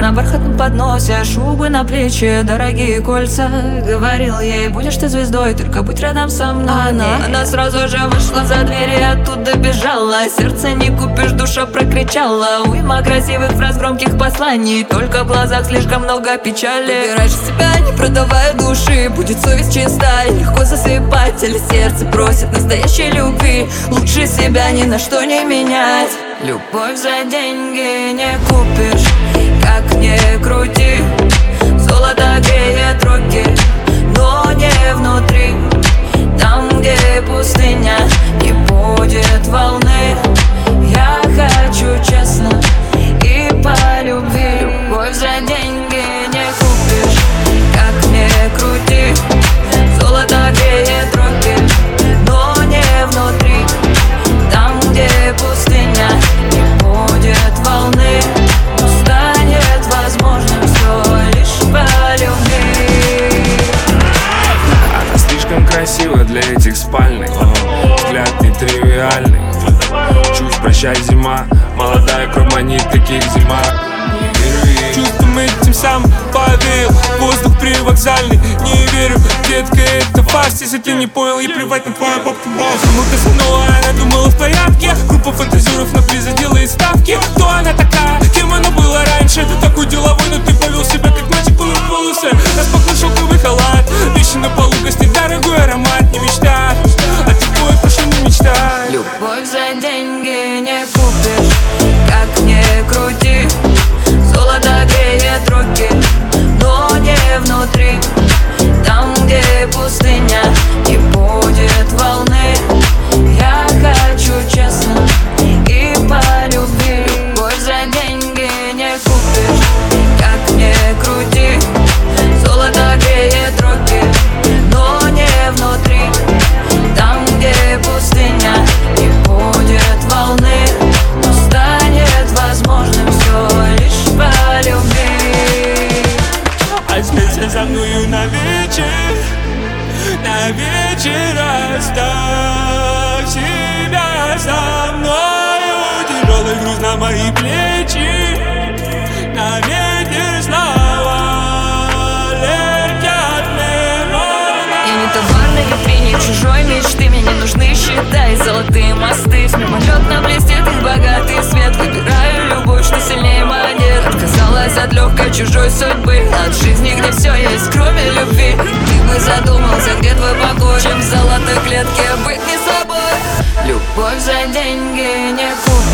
на бархатном подносе, шубы на плечи, дорогие кольца. Говорил ей, будешь ты звездой, только будь рядом со мной. Она сразу же вышла за дверь и оттуда бежала. Сердце не купишь, душа прокричала. Уйма красивых фраз, громких посланий, только в глазах слишком много печали. Выбираешь себя, не продавая души, будет совесть чиста и легко засыпать. Или сердце просит настоящей любви, лучше себя ни на что не менять. Любовь за деньги не купишь, как ни крути. Золото греет руки, но не внутри. Там, где пустыня, не будет волны. Я хочу честно и по любви. Любовь за деньги не купишь, как ни крути. Золото греет руки, но не внутри. Там, где пустыня, не будет волны. Станет возможным все лишь по любви. Она слишком красива для этих спальных, взгляд нетривиальный. Чувств прощай, зима, молодая кровь манит таких зима. Чувством этим сам поверил, воздух привокзальный. Не верю, детка, это фарс. Если ты не понял, ей плевать на твою попку. Ну-ка снова она думала в порядке. Группа фантазеров на приза делает ставки. Кто она такая, кем она была раньше? Ты такой деловой, но ты повел себя как мальчик полный волосы. Распахнул шелковый халат, вещи на полу, гостей дорогой аромат. Не мечтай, а ты твой, прошу, не мечтай. Любовь за деньги не купишь, как ни крути. Золото греет руки, но не внутри. Там, где пустыня, не будет волны. Я хочу честно и по любви. Любовь за деньги не купишь, как ни крути. Золото греет руки, но не внутри. Там, где пустыня, не будет волны. Но станет возможным все лишь по любви. Останься со мною на вечер оставь себя со мною. Тяжелый груз на мои плечи, на ветер слова летят мелодии. Я не товар на витрине чужой мечты, мне не нужны счета и золотые мосты. Мимолетно блестит их богатый свет. Выбираю любовь, что сильнее монет. Отказалась от легкой чужой судьбы, от жизни, где все есть, кроме любви. Ты бы задумался, где твой покой, чем в золотой клетке быть не собой. Любовь за деньги не купишь.